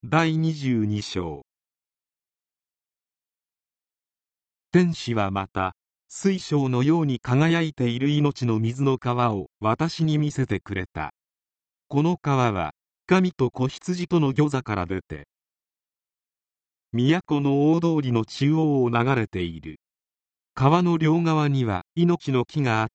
第22章。天使はまた、水晶のように輝いている命の水の川を私に見せてくれた。この川は、神と子羊との御座から出て、都の大通りの中央を流れている。川の両側には命の木があって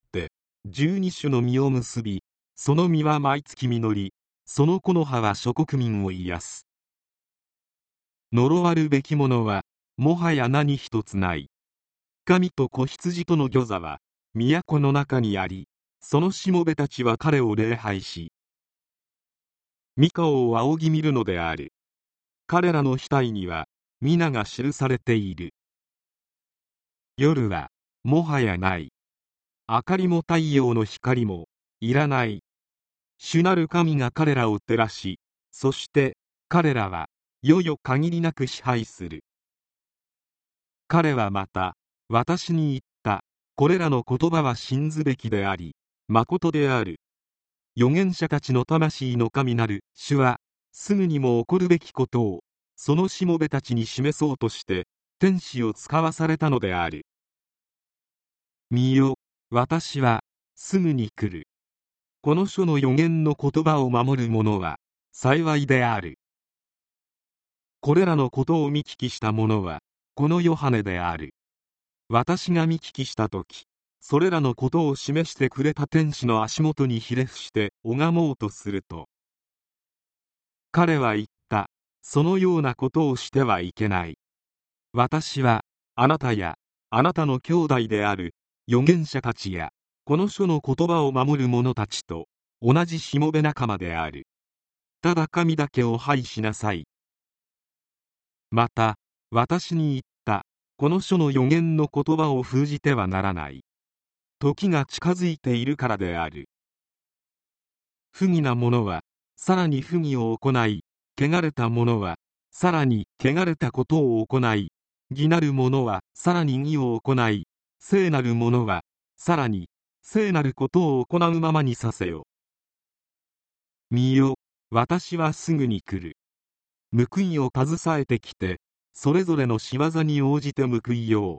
、12種の実を結び、その実は毎月実り、その木の葉は諸国民を癒す。呪わるべきものは、もはや何一つない。神と子羊との御座は、都の中にあり、そのしもべたちは彼を礼拝し、御顔を仰ぎ見るのである。彼らの額には、皆が記されている。夜は、もはやない。明かりも太陽の光も、いらない。主なる神が彼らを照らし、そして、彼らは、世々限りなく支配する。彼はまた、私に言った。これらの言葉は信ずべきであり、誠である。預言者たちの魂の神なる主は、すぐにも起こるべきことを、そのしもべたちに示そうとして、天使を使わされたのである。見よ、私は、すぐに来る。この書の預言の言葉を守る者は、幸いである。これらのことを見聞きした者は、このヨハネである。私が見聞きしたとき、それらのことを示してくれた天使の足元にひれ伏して拝もうとすると、彼は言った。そのようなことをしてはいけない。私は、あなたや、あなたの兄弟である、預言者たちや、この書の言葉を守る者たちと、同じしもべ仲間である。ただ神だけを拝しなさい。また、私に言った。この書の預言の言葉を封じてはならない。時が近づいているからである。不義な者は、さらに不義を行い、汚れた者は、さらに汚れたことを行い、義なる者は、さらに義を行い、聖なる者は、さらに、聖なることを行うままにさせよ。見よ、私はすぐに来る。報いを携えてきて、それぞれの仕業に応じて報いよう。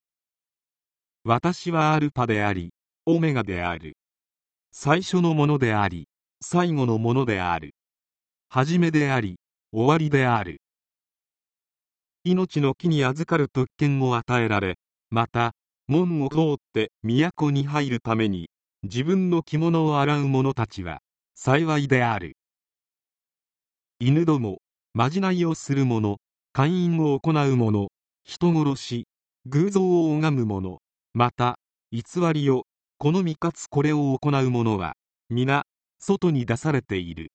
私はアルパであり、オメガである。最初のものであり、最後のものである。初めであり、終わりである。命の木に預かる特権を与えられ、また、門を通って都に入るために、自分の着物を洗う者たちは、幸いである。犬ども、まじないをする者、姦淫を行う者、人殺し、偶像を拝む者、また、偽りを、このみかつこれを行う者は、皆、外に出されている。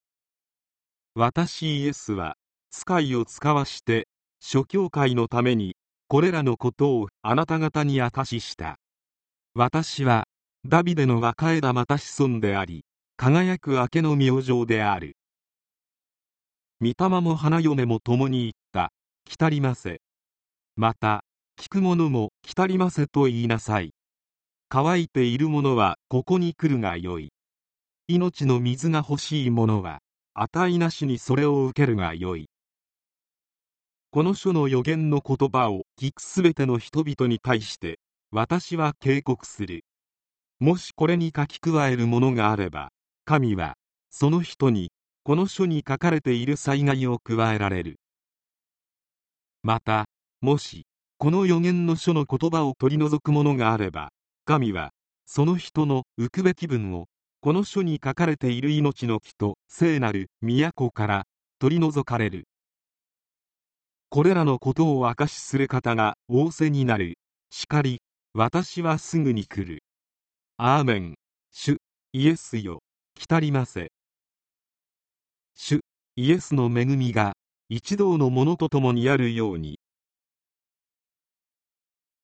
私イエスは、使いを使わして、諸教会のために、これらのことをあなた方に証しした。私は、ダビデの若枝また子孫であり、輝く明けの明星である。御霊も花嫁も共に言った。来たりませ。また、聞く者も来たりませと言いなさい。乾いている者はここに来るがよい。命の水が欲しい者は、値なしにそれを受けるがよい。この書の預言の言葉を聞くすべての人々に対して、私は警告する。もしこれに書き加えるものがあれば、神は、その人に、この書に書かれている災害を加えられる。また、もし、この預言の書の言葉を取り除くものがあれば、神は、その人の浮くべき分を、この書に書かれている命の木と聖なる都から取り除かれる。これらのことを証しする方が仰せになる。しかり、私はすぐに来る。アーメン。主イエスよ、来たりませ。主イエスの恵みが一同の者と共にあるように。